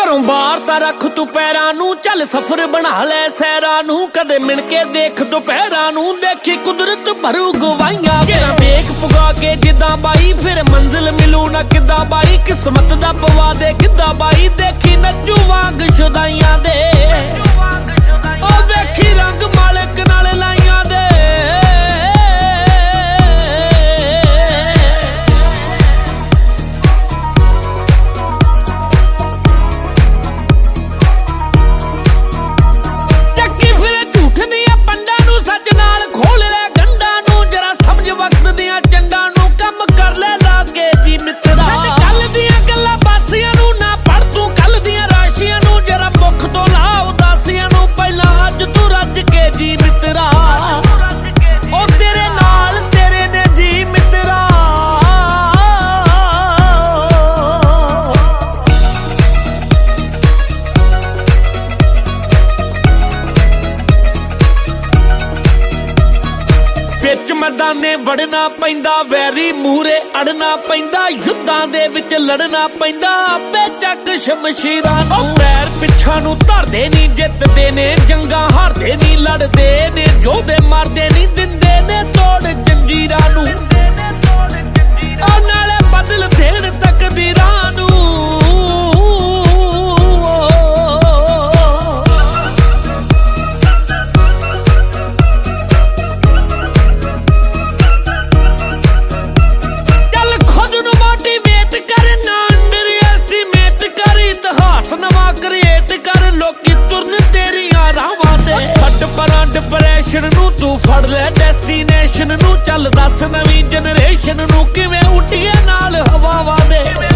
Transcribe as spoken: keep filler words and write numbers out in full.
घरों बाहर ता रख तू पैरां नू, चल सफर बना लै सैरां नू, कदे मिल के देख दोपहरां नू, देखी कुदरत भरू गवाइयां। केरा देख पुगा के जिद्दां बाई, फिर मंजिल मिलू ना किद्दां बाई, किस्मत दा पवा दे किद्दां बाई, देखी नच्चू वांग शुदाइयां दे, ओ देखी रंग मालिक नाल लाइयां दे। मैदाने वड़ना पैंदा, वैरी मूरे अड़ना पैंदा, युद्धां दे विच लड़ना पैंदा, आपे चक शमशीरां नूं। पैर पिछां नूं धरदे नी, जितदे ने जंगां हारदे नी, लड़दे ने जोधे मारदे नी, दिंदे ने तोड़ जंजीरां नूं, ओ नाले बदल देण तकदीरां नूं। डिप्रेशन नू तू फड़ ले डेस्टिनेशन नू, चल दस नवीं जनरेशन नू किवें उड्डीए नाल हवावां दे।